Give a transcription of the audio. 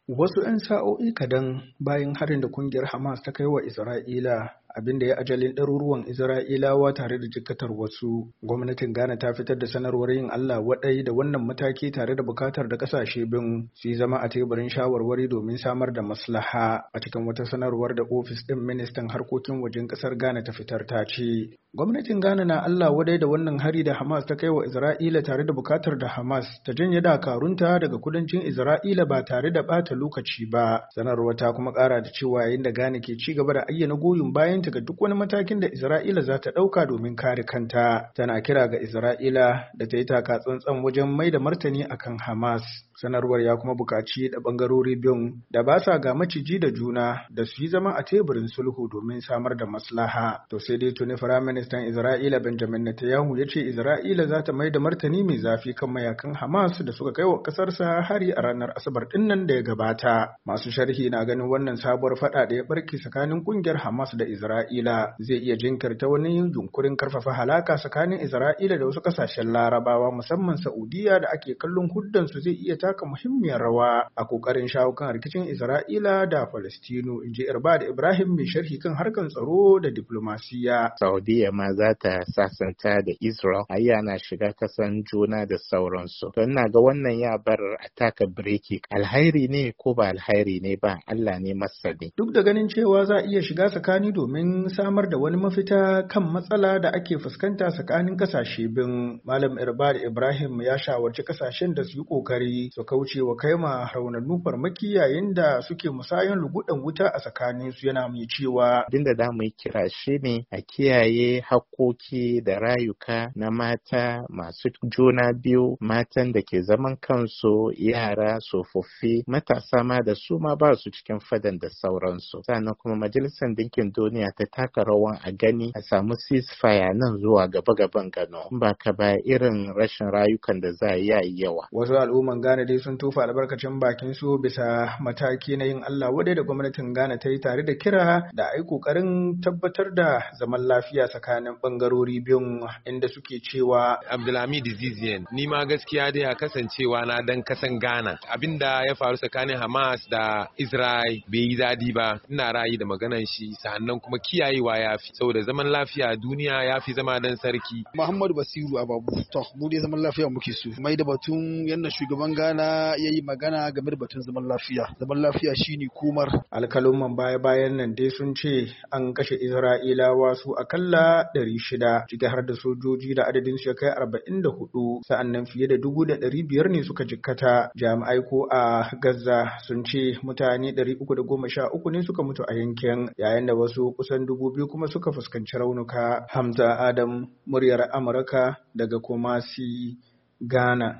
Wasu 'yan sa'o'i kadan bayan harin da kungiyar Hamas ta kai wa Isra'ila, abin da ya ajalin ɗaruruwan Isra'ilawa tare da jikkatar wasu, gwamnatin Ghana ta fitar da sanarwar yin Allah waɗai da wannan mataki tare da bukatar da ƙasashe bin su yi zama a teburin shawarwari domin samar da maslaha. A cikin wata sanarwar da ofis ɗin ministan harkokin wajen ƙasar Ghana ta fitar ta ce, gwamnatin Ghana na Allah waɗai da wannan hari da Hamas ta kai wa Isra'ila tare da bukatar da Hamas ta janye dakarunta daga kudancin Isra'ila ba tare da ɓata lokaci ba. Sanarwar ta kuma ƙara da cewa yayin da Ghana ke ci gaba da ayyana goyon bayan ta ga duk wani matakin da Isra'ila za ta ɗauka domin kare kanta, tana kira ga Isra'ila da ta yi taka tsantsan wajen mai da martani akan Hamas. Sanarwar ya kuma buƙaci da ɓangarori biyun da ba sa ga maciji da juna da su yi zama a teburin sulhu domin samar da maslaha. To sai dai tuni Firaministan Isra'ila Benjamin Netanyahu ya ce Isra'ila za ta mai da martani mai zafi kan mayakan Hamas da suka kai wa ƙasarsa hari a ranar Asabar ɗinnan da ya gabata. Masu sharhi na ganin wannan sabuwar faɗa da ya ɓarke tsakanin ƙungiyar Hamas da Isra'ila zai iya jinkirta wani yunkurin karfafa halaka tsakanin Isra'ila da wasu ƙasashen Larabawa musamman Saudiya da ake kallon huddansu zai iya taka muhimmiyar rawa a kokarin shawo kan rikicin Isra'ila da Falastinu, inji Irbad Ibrahim mai sharhi kan harkan tsaro da diplomasiya. Saudiya ma za ta sasanta da Israel, yana shiga kasan juna da sauransu. Don na ga wannan ya bar a taka bireki. Alhairi ne ko ba alhairi ne ba, Allah ne masani. Duk da ganin cewa za a iya shiga tsakani domin samar da wani mafita kan matsala da ake fuskanta tsakanin kasashe bin, Malam Irbad Ibrahim ya shawarci kasashen da su yi kokari su kauce wa kaima raunannu farmaki yayin da suke musayan lugudan wuta a tsakanin su, yana mai cewa abinda da mu kira shi ne a kiyaye hakkoki da rayuka na mata masu juna biyu, matan da ke zaman kansu, yara, tsofaffi, matasa ma da su ma ba su cikin fadan da sauransu. Sannan kuma Majalisar Dinkin Duniya ta taka rawan a gani a samu ceasefire nan zuwa gaban gano. Ba ka ba irin rashin rayukan da za a yi yawa. Wasu al'umman Ghana dai sun tofa albarkacin bakin su bisa mataki na yin Allah wadai da gwamnatin Ghana ta yi tare da kira da a yi kokarin tabbatar da zaman lafiya tsakanin bangarori biyun, inda suke cewa Abdulhamid Zizian, ni ma gaskiya dai a kasancewa na dan kasan Ghana, abinda ya faru tsakanin Hamas da Israel bai yi daɗi ba. Ina ra'ayi da maganan shi, sannan kuma kiyayewa ya fi, saboda zaman lafiya duniya ya fi zama dan sarki. Muhammadu Basiru Ababu, to mu dai zaman lafiya muke so. Mai da batun yanda shugaban Ghana ya yi magana game da batun zaman lafiya. Zaman lafiya shine komar. Alkalumman baya-bayan nan dai sun ce an kashe Isra'ilawa su akalla 600, ciki har da sojoji da adadin su ya kai 44, sa'annan fiye da 500 ne suka jikkata. Jami'ai ko a Gaza sun ce mutane 313 ne suka mutu a yankin, yayin da wasu kusan 2000 kuma suka fuskanci raunuka. Hamza Adam, muryar Amurka daga Kumasi, Ghana.